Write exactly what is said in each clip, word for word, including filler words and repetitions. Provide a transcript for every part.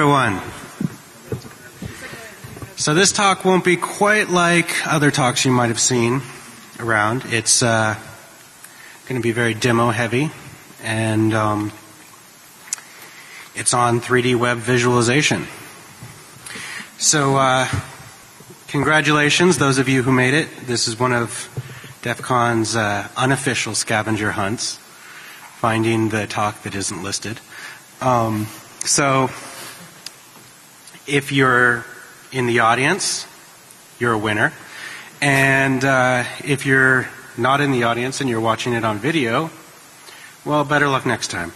everyone. So this talk won't be quite like other talks you might have seen around. It's uh, going to be very demo heavy, and um, it's on three D web visualization. So uh, congratulations, those of you who made it. This is one of DEF CON's uh, unofficial scavenger hunts, finding the talk that isn't listed. Um, so if you're in the audience, you're a winner. And uh, if you're not in the audience and you're watching it on video, well, better luck next time.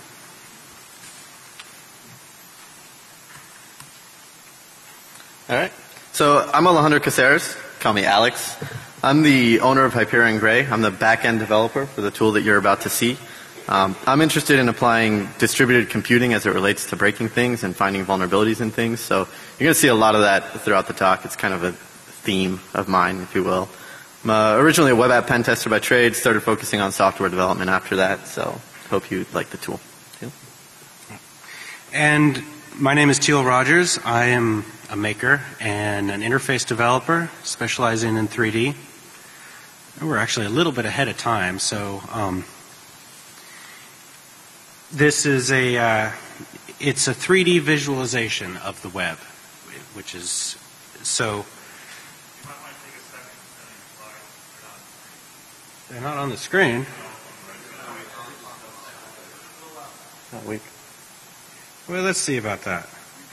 All right. So I'm Alejandro Caceres. Call me Alex. I'm the owner of Hyperion Gray. I'm the back-end developer for the tool that you're about to see. Um, I'm interested in applying distributed computing as it relates to breaking things and finding vulnerabilities in things. So you're going to see a lot of that throughout the talk. It's kind of a theme of mine, if you will. I'm uh, originally a web app pen tester by trade, started focusing on software development after that. So hope you like the tool. Teal? And my name is Teal Rogers. I am a maker and an interface developer specializing in three D. We're actually a little bit ahead of time, so um, this is a uh, it's a three D visualization of the web, which is so. They're not on the screen. Not weak. Well, let's see about that.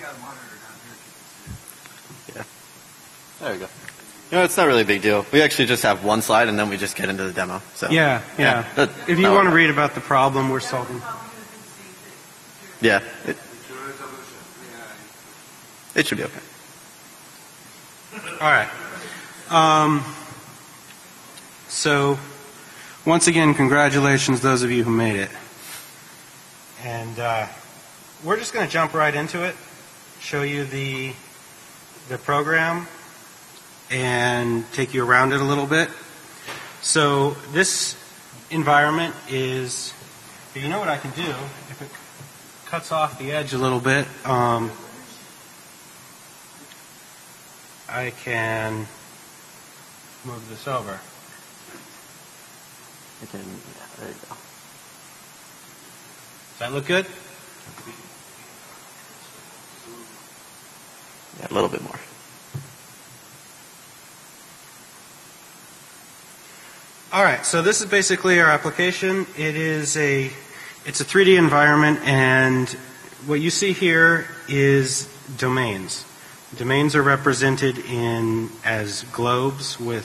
Yeah. There we go. You know, it's not really a big deal. We actually just have one slide and then we just get into the demo. So yeah, yeah. yeah that, if you want to read about the problem we're solving. Yeah. It, it should be okay. All right. Um, so, once again, congratulations, those of you who made it. And uh, we're just going to jump right into it, show you the the program, and take you around it a little bit. So this environment is, if you know what I can do, if it cuts off the edge a little bit, um, I can move this over. I can, yeah, there you go. Does that look good? Yeah, a little bit more. All right, so this is basically our application. It is a, it's a three D environment, and what you see here is domains. Domains are represented in as globes with,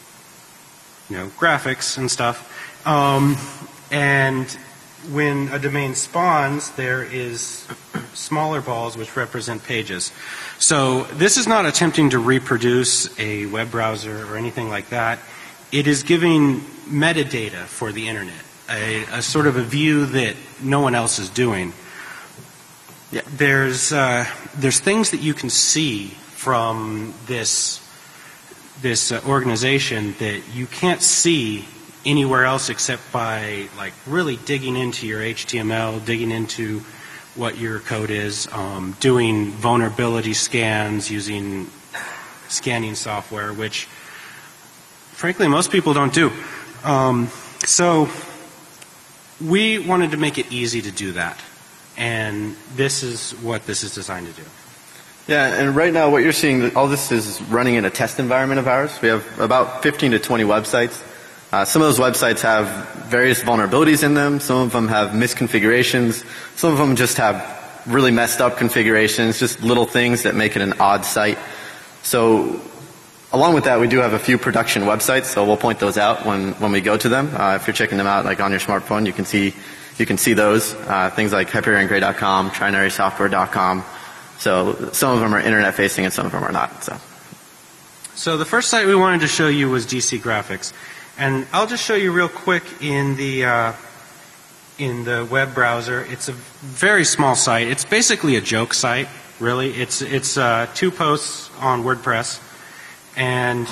you know, graphics and stuff. Um, and when a domain spawns, there is smaller balls which represent pages. So this is not attempting to reproduce a web browser or anything like that. It is giving metadata for the internet, a, a sort of a view that no one else is doing. Yeah. There's uh, there's things that you can see from this this uh, organization that you can't see anywhere else except by like really digging into your H T M L, digging into what your code is, um, doing vulnerability scans using scanning software, which frankly most people don't do. Um, so we wanted to make it easy to do that, and this is what this is designed to do. Yeah, and right now what you're seeing, all this is running in a test environment of ours. We have about fifteen to twenty websites. Uh, some of those websites have various vulnerabilities in them. Some of them have misconfigurations. Some of them just have really messed up configurations, just little things that make it an odd site. So along with that, we do have a few production websites, so we'll point those out when, when we go to them. Uh, if you're checking them out like on your smartphone, you can see you can see those. Uh, things like hyperion gray dot com, trinary software dot com. So some of them are internet facing and some of them are not. So, so the first site we wanted to show you was D C Graphics. And I'll just show you real quick in the uh, in the web browser. It's a very small site. It's basically a joke site, really. It's it's uh, two posts on WordPress, and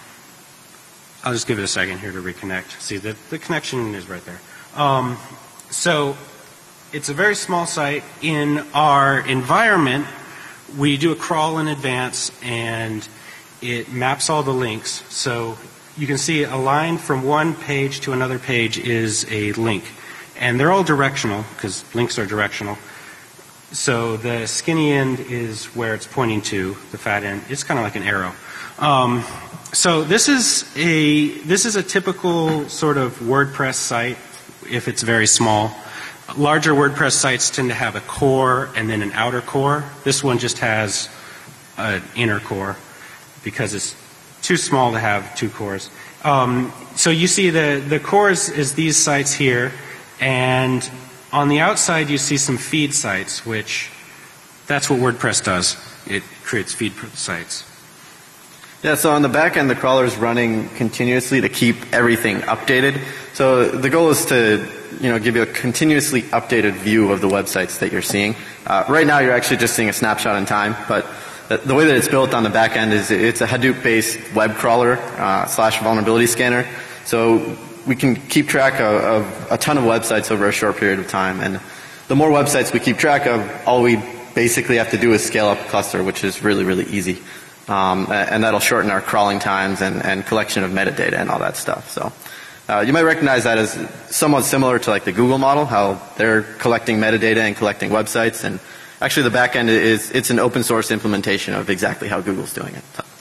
I'll just give it a second here to reconnect. See, the the connection is right there. Um, so it's a very small site. In our environment, we do a crawl in advance, and it maps all the links. So you can see a line from one page to another page is a link. And they're all directional, because links are directional. So the skinny end is where it's pointing to, the fat end. It's kind of like an arrow. Um, so this is a this is a typical sort of WordPress site if it's very small. Larger WordPress sites tend to have a core and then an outer core. This one just has an inner core because it's too small to have two cores. Um, so you see the, the cores is these sites here, and on the outside you see some feed sites, which that's what WordPress does. It creates feed sites. Yeah, so on the back end, the crawler is running continuously to keep everything updated. So the goal is to, you know, give you a continuously updated view of the websites that you're seeing. Uh, right now, you're actually just seeing a snapshot in time, but the, the way that it's built on the back end is it's a Hadoop-based web crawler uh, slash vulnerability scanner. So we can keep track of, of a ton of websites over a short period of time, and the more websites we keep track of, all we basically have to do is scale up a cluster, which is really, really easy. Um, and that'll shorten our crawling times and, and collection of metadata and all that stuff. So uh, you might recognize that as somewhat similar to like the Google model, how they're collecting metadata and collecting websites. And actually the back end is it's an open source implementation of exactly how Google's doing it. So,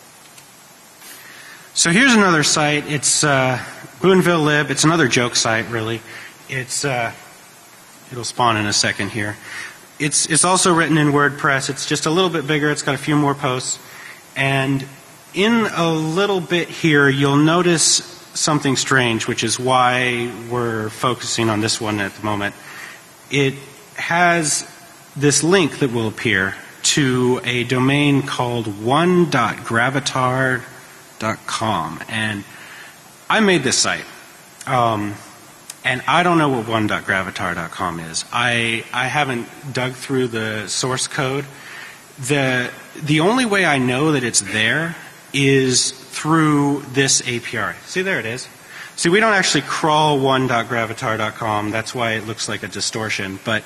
so here's another site. It's uh, Boonville Lib. It's another joke site, really. It's uh, it'll spawn in a second here. It's it's also written in WordPress. It's just a little bit bigger. It's got a few more posts. And in a little bit here, you'll notice something strange, which is why we're focusing on this one at the moment. It has this link that will appear to a domain called one dot gravatar dot com. And I made this site. Um, and I don't know what one dot gravatar dot com is. I, I haven't dug through the source code. The, the only way I know that it's there is through this A P I. See, there it is. See, we don't actually crawl one dot gravatar dot com. That's why it looks like a distortion. But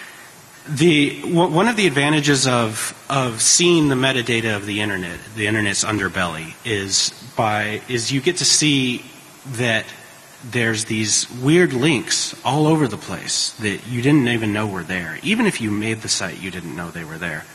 the, one of the advantages of, of seeing the metadata of the internet, the internet's underbelly, is by, is you get to see that there's these weird links all over the place that you didn't even know were there. Even if you made the site, you didn't know they were there.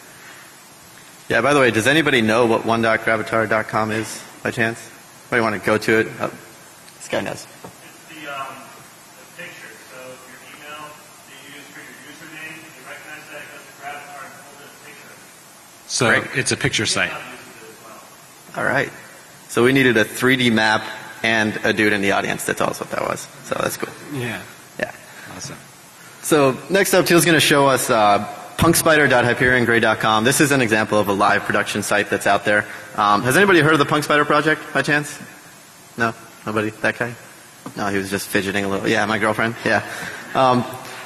yeah, by the way, does anybody know what one dot gravatar dot com is by chance? Anybody want to go to it? Oh, this guy knows. It's the, um, the picture. So your email that you use for your username, you recognize that it goes to Gravatar and pulls in a picture. So Great. it's a picture site. All right. So we needed a three D map and a dude in the audience to tell us what that was. So that's cool. Yeah. Yeah. Awesome. So next up, Teal's going to show us uh, punkspider dot hyperion gray dot com. This is an example of a live production site that's out there. Um, has anybody heard of the PunkSpider project by chance? No? Nobody? That guy? No, he was just fidgeting a little. Yeah, my girlfriend. Yeah. Um,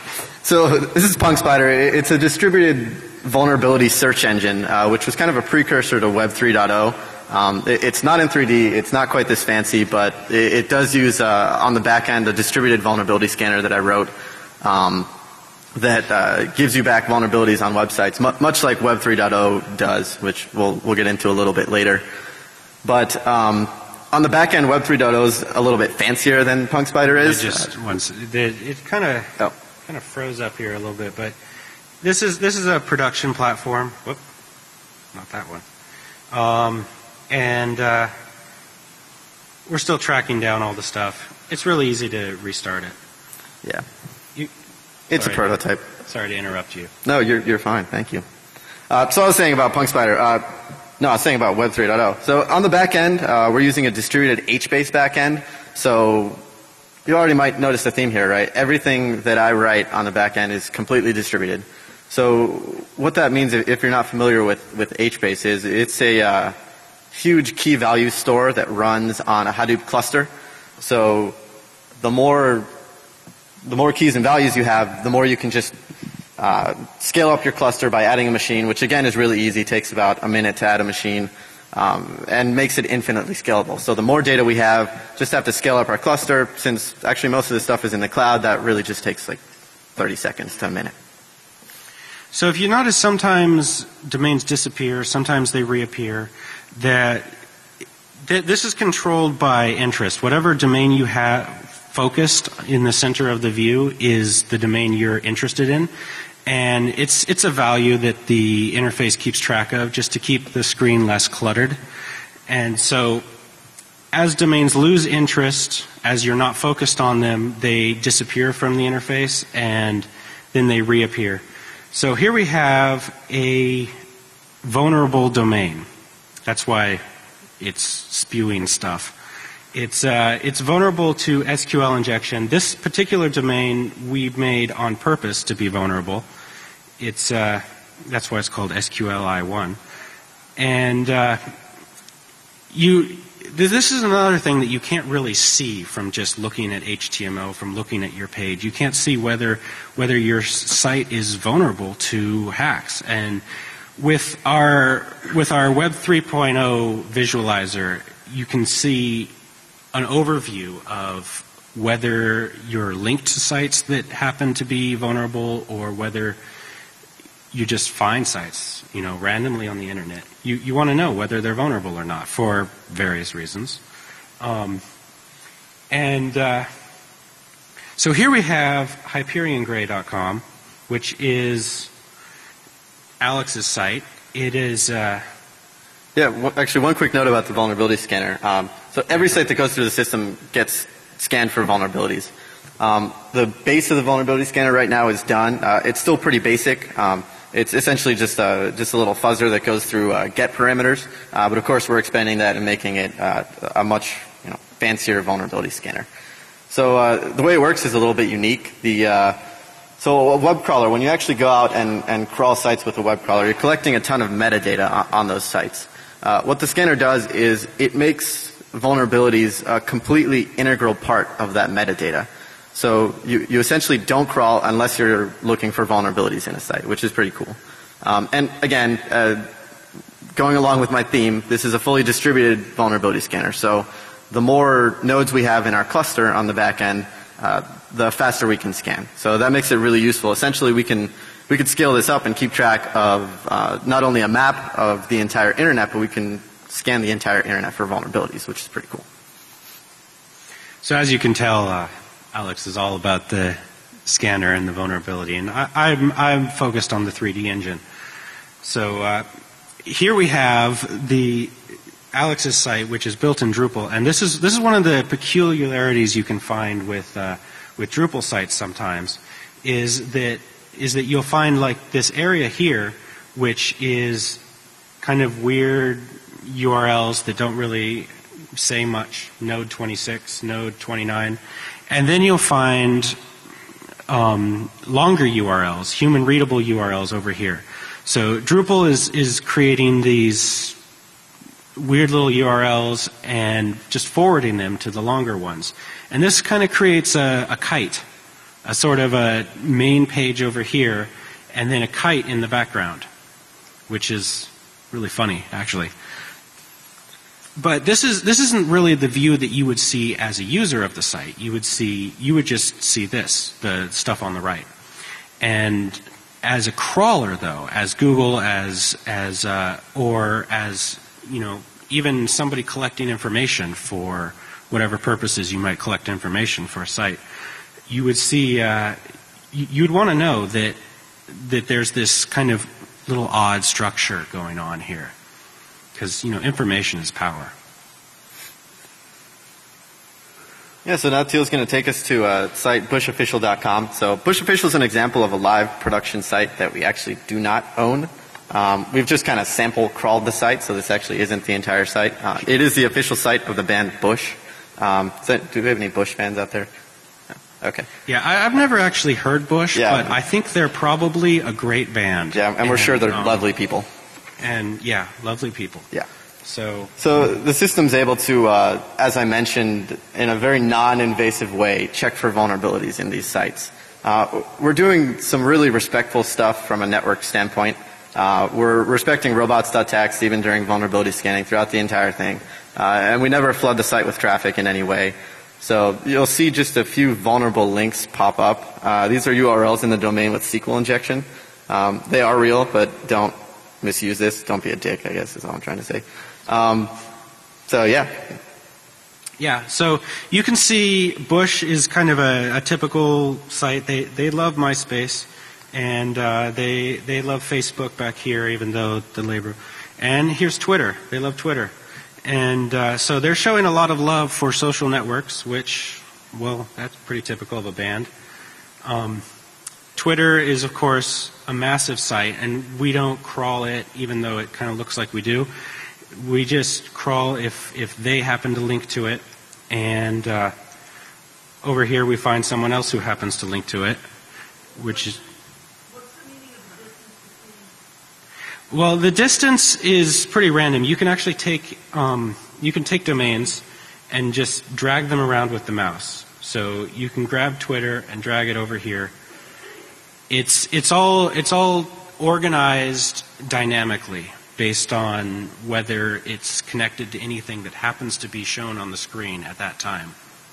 so this is PunkSpider. It's a distributed vulnerability search engine, uh, which was kind of a precursor to Web three point oh. Um, it, it's not in three D. It's not quite this fancy, but it, it does use uh, on the back end a distributed vulnerability scanner that I wrote. Um, that uh, gives you back vulnerabilities on websites, mu much like Web three point oh does, which we'll, we'll get into a little bit later. But um, on the back end, Web three point oh is a little bit fancier than PunkSpider is. It just once it, it kind of oh. kind of froze up here a little bit, but this is this is a production platform. Whoop, not that one. Um, and uh, we're still tracking down all the stuff. It's really easy to restart it. Yeah. You, It's sorry, a prototype. Sorry to interrupt you. No, you're you're fine. Thank you. Uh, so I was saying about PunkSpider. Uh, no, I was saying about Web three point oh. So on the back end, uh, we're using a distributed H-based back end. So you already might notice the theme here, right? Everything that I write on the back end is completely distributed. So what that means, if you're not familiar with with H-base, is it's a uh, huge key value store that runs on a Hadoop cluster. So the more The more keys and values you have, the more you can just uh, scale up your cluster by adding a machine, which again is really easy. Takes about a minute to add a machine, um, and makes it infinitely scalable. So the more data we have, just have to scale up our cluster. Since actually most of this stuff is in the cloud, that really just takes like thirty seconds to a minute. So if you notice, sometimes domains disappear, sometimes they reappear. That th this is controlled by interest. Whatever domain you have focused in the center of the view is the domain you're interested in, and it's it's a value that the interface keeps track of just to keep the screen less cluttered. And so, as domains lose interest, as you're not focused on them, they disappear from the interface and then they reappear. So here we have a vulnerable domain. That's why it's spewing stuff. It's, uh, it's vulnerable to S Q L injection. This particular domain we made on purpose to be vulnerable. It's, uh, that's why it's called S Q L I one. And uh, you, this is another thing that you can't really see from just looking at H T M L, from looking at your page. You can't see whether, whether your site is vulnerable to hacks. And with our, with our Web three point oh visualizer, you can see an overview of whether you're linked to sites that happen to be vulnerable or whether you just find sites, you know, randomly on the internet. You, you want to know whether they're vulnerable or not for various reasons. Um, and uh, so here we have Hyperion Grey dot com, which is Alex's site. It is... Uh, Yeah, w actually one quick note about the vulnerability scanner. Um, so every site that goes through the system gets scanned for vulnerabilities. Um, the base of the vulnerability scanner right now is done. Uh, it's still pretty basic. Um, it's essentially just a, just a little fuzzer that goes through uh, get parameters. Uh, but of course we're expanding that and making it uh, a much you know, fancier vulnerability scanner. So uh, the way it works is a little bit unique. The uh, So a web crawler, when you actually go out and, and crawl sites with a web crawler, you're collecting a ton of metadata on, on those sites. Uh, what the scanner does is it makes vulnerabilities a completely integral part of that metadata. So you, you essentially don't crawl unless you're looking for vulnerabilities in a site, which is pretty cool. Um, and again, uh, going along with my theme, this is a fully distributed vulnerability scanner. So the more nodes we have in our cluster on the back end, uh, the faster we can scan. So that makes it really useful. Essentially, we can we could scale this up and keep track of uh, not only a map of the entire internet, but we can scan the entire internet for vulnerabilities, which is pretty cool. So as you can tell, uh, Alex is all about the scanner and the vulnerability, and I, I'm, I'm focused on the three D engine. So uh, here we have the Alex's site, which is built in Drupal, and this is this is one of the peculiarities you can find with uh, with Drupal sites sometimes, is that is that you'll find like this area here, which is kind of weird U R Ls that don't really say much, node twenty-six, node twenty-nine, and then you'll find um, longer U R Ls, human readable U R Ls over here. So Drupal is is creating these weird little U R Ls and just forwarding them to the longer ones. And this kind of creates a, a kite, a sort of a main page over here, and then a kite in the background, which is really funny, actually. But this is this isn't really the view that you would see as a user of the site. You would see you would just see this, the stuff on the right. And as a crawler, though, as Google, as as uh, or as you know, even somebody collecting information for whatever purposes you might collect information for a site, you would see uh, you'd want to know that that there's this kind of little odd structure going on here. Because, you know, information is power. Yeah, so now Teal's going to take us to a site, bush official dot com. So Bush Official is an example of a live production site that we actually do not own. Um, we've just kind of sample crawled the site, so this actually isn't the entire site. Uh, it is the official site of the band Bush. Um, so do we have any Bush fans out there? No. Okay. Yeah, I, I've never actually heard Bush, yeah. but I think they're probably a great band. Yeah, and, and we're sure they're um, lovely people. And yeah, lovely people. Yeah. So, so the system's able to, uh, as I mentioned, in a very non-invasive way, check for vulnerabilities in these sites. Uh, we're doing some really respectful stuff from a network standpoint. Uh, we're respecting robots dot t x even during vulnerability scanning throughout the entire thing. Uh, and we never flood the site with traffic in any way. So you'll see just a few vulnerable links pop up. Uh, these are U R Ls in the domain with S Q L injection. Um, they are real, but don't misuse this. Don't be a dick, I guess is all I'm trying to say. Um, so, yeah. Yeah, so you can see Bush is kind of a, a typical site. They they love MySpace, and uh, they they love Facebook back here, even though the labor. And here's Twitter. They love Twitter. And uh, so they're showing a lot of love for social networks, which, well, that's pretty typical of a band. Um, Twitter is, of course, a massive site, and we don't crawl it, even though it kind of looks like we do. We just crawl if, if they happen to link to it, and uh, over here we find someone else who happens to link to it, which is... What's the meaning of the distance between? Well, the distance is pretty random. You can actually take um, you can take domains and just drag them around with the mouse. So you can grab Twitter and drag it over here. It's it's all it's all organized dynamically based on whether it's connected to anything that happens to be shown on the screen at that time.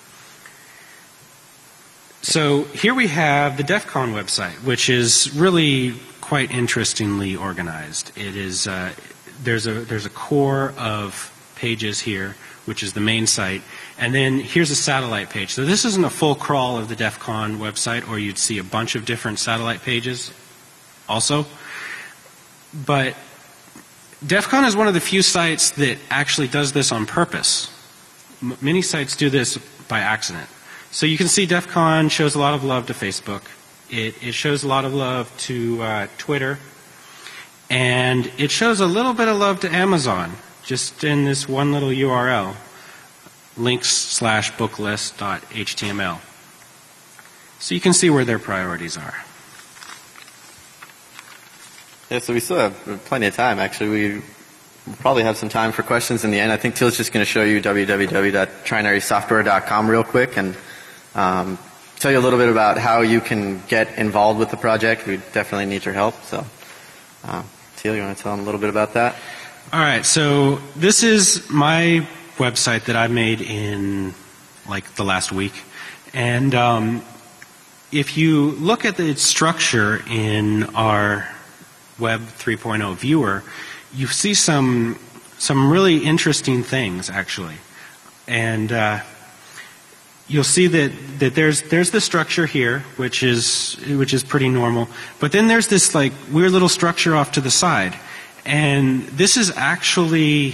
So here we have the DEF CON website, which is really quite interestingly organized. It is uh, there's a there's a core of pages here, which is the main site, and then here's a satellite page. So this isn't a full crawl of the DEF CON website, or you'd see a bunch of different satellite pages also. But DEF CON is one of the few sites that actually does this on purpose. M- many sites do this by accident. So you can see DEF CON shows a lot of love to Facebook. It, it shows a lot of love to uh, Twitter. And it shows a little bit of love to Amazon, just in this one little U R L, links slash booklist dot H T M L. So you can see where their priorities are. Yeah, so we still have plenty of time, actually. We we'll probably have some time for questions in the end. I think Teal's just going to show you w w w dot trinary software dot com real quick and um, tell you a little bit about how you can get involved with the project. We definitely need your help. So, uh, Teal, you want to tell them a little bit about that? All right, so this is my website that I made in like the last week. And um, if you look at the structure in our Web three point oh viewer, you see some some really interesting things actually, and uh, you'll see that, that there's there's the structure here, which is which is pretty normal. But then there's this like weird little structure off to the side, and this is actually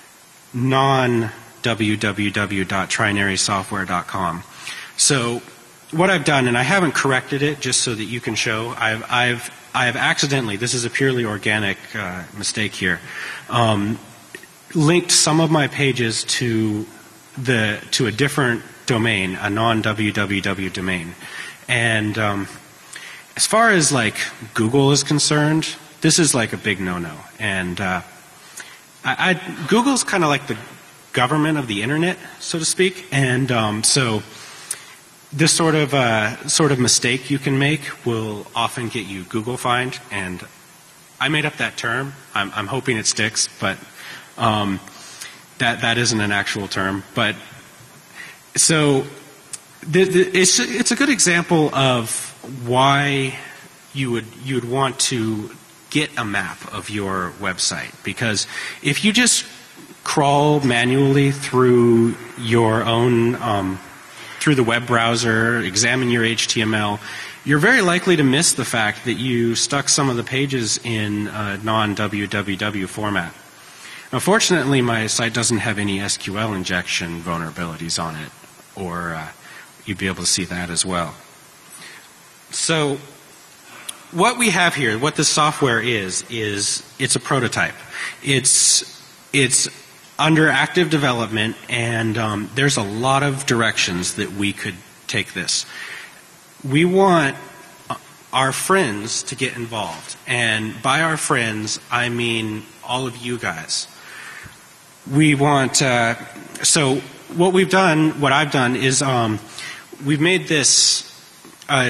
non w w w dot trinary software dot com. So what I've done, and I haven't corrected it just so that you can show, I've I've I have accidentally, this is a purely organic uh, mistake here, um, linked some of my pages to the to a different domain, a non w w w domain. And um, as far as like Google is concerned, this is like a big no-no. And uh, I, I, Google's kind of like the government of the internet, so to speak. And um, so this sort of uh, sort of mistake you can make will often get you Google fined, and I made up that term. I'm, I'm hoping it sticks, but um, that that isn't an actual term. But so the, the, it's it's a good example of why you would you would want to get a map of your website, because if you just crawl manually through your own um, through the web browser, examine your H T M L, you're very likely to miss the fact that you stuck some of the pages in a non w w w format. Unfortunately, my site doesn't have any S Q L injection vulnerabilities on it, or uh, you'd be able to see that as well. So what we have here, what this software is, is it's a prototype. It's, it's under active development, and um, there's a lot of directions that we could take this. We want our friends to get involved, and by our friends, I mean all of you guys. We want, uh, so what we've done, what I've done is um, we've made this, uh,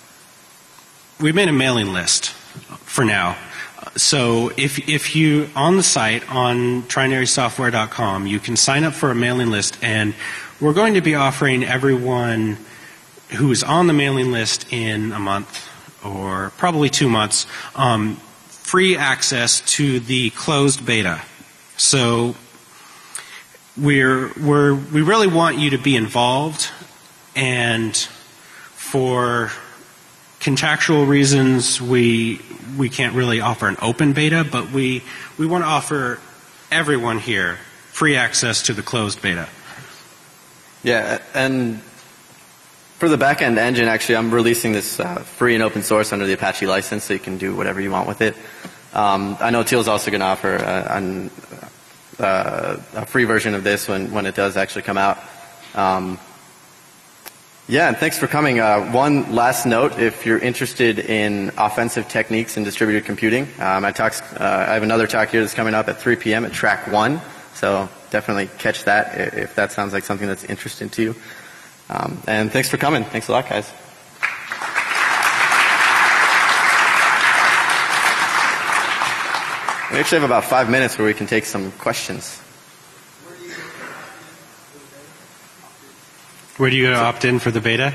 we've made a mailing list for now. So if if you, on the site, on trinary software dot com, you can sign up for a mailing list, and we're going to be offering everyone who is on the mailing list in a month or probably two months, um, free access to the closed beta. So we're, we're, we really want you to be involved, and for contractual reasons, we, we can't really offer an open beta, but we, we want to offer everyone here free access to the closed beta. Yeah, and for the backend engine, actually, I'm releasing this uh, free and open source under the Apache license, so you can do whatever you want with it. Um, I know Teal's also going to offer a, an, uh, a free version of this when, when it does actually come out. Um, yeah, and thanks for coming. Uh, one last note, if you're interested in offensive techniques in distributed computing, uh, my talks, uh, I have another talk here that's coming up at three p m at track one, so definitely catch that if that sounds like something that's interesting to you. Um, and thanks for coming. Thanks a lot, guys. We actually have about five minutes where we can take some questions. Where do you go to opt in for the beta?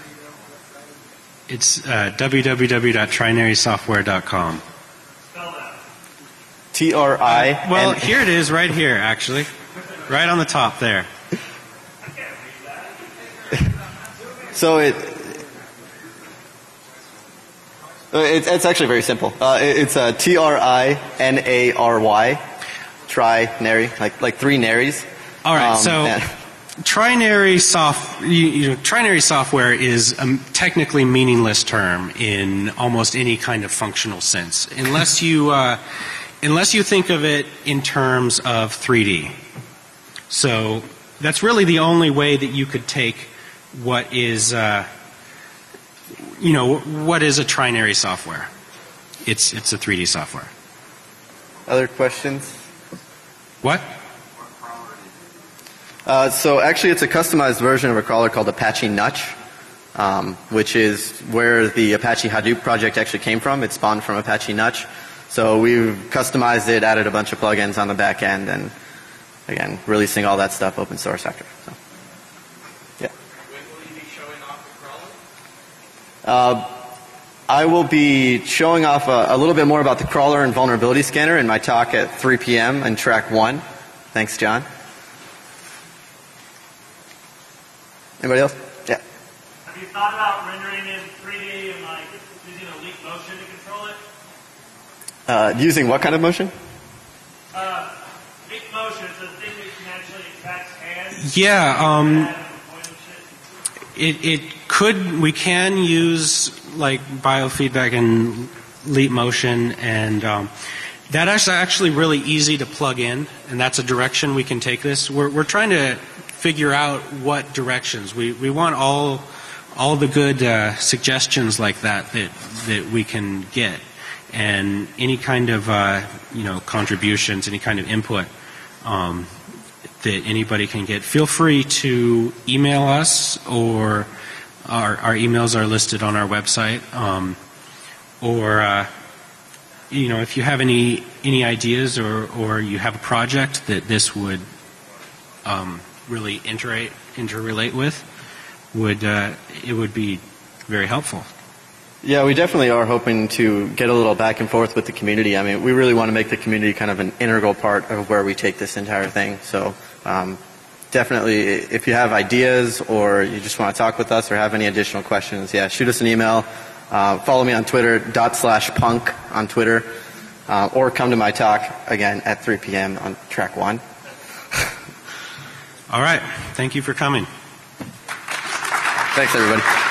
It's uh, w w w dot trinary software dot com. Spell that. T R I. Well, here it is right here, actually. Right on the top there. I can't read that. So it, it's, it's actually very simple. Uh, it, it's uh, T R I N A R Y, Trinary, like like three naries. All right, Um, so and- trinary soft, you, you know, trinary software is a technically meaningless term in almost any kind of functional sense, unless you uh, unless you think of it in terms of three D. So that's really the only way that you could take what is, uh, you know, what is a trinary software. It's it's a three D software. Other questions? What? Uh, so actually, it's a customized version of a crawler called Apache Nutch, um, which is where the Apache Hadoop project actually came from. It spawned from Apache Nutch. So we've customized it, added a bunch of plugins on the back end, and again, releasing all that stuff open source after. So, yeah. When will you be showing off the crawler? Uh, I will be showing off a, a little bit more about the crawler and vulnerability scanner in my talk at three p m in track one. Thanks, John. Anybody else? Yeah. Have you thought about rendering in three D and like using a leap motion to control it? Uh, using what kind of motion? Uh, leap motion is a thing that can actually attach hands. Yeah, um, and point and shit. it, it could, we can use like biofeedback and leap motion, and um, that is actually really easy to plug in, and that's a direction we can take this. We're, we're trying to figure out what directions. We, we want all, all the good uh, suggestions like that, that that we can get, and any kind of uh, you know contributions, any kind of input um, that anybody can get. Feel free to email us, or our, our emails are listed on our website, um, or uh, you know if you have any any ideas, or or you have a project that this would um, really interrelate interrelate with, would uh, it would be very helpful. Yeah, we definitely are hoping to get a little back and forth with the community. I mean, we really want to make the community kind of an integral part of where we take this entire thing. So um, definitely, if you have ideas or you just want to talk with us or have any additional questions, yeah, shoot us an email. Uh, follow me on Twitter, dot slash punk on Twitter, uh, or come to my talk again at three p m on track one. All right. Thank you for coming. Thanks, everybody.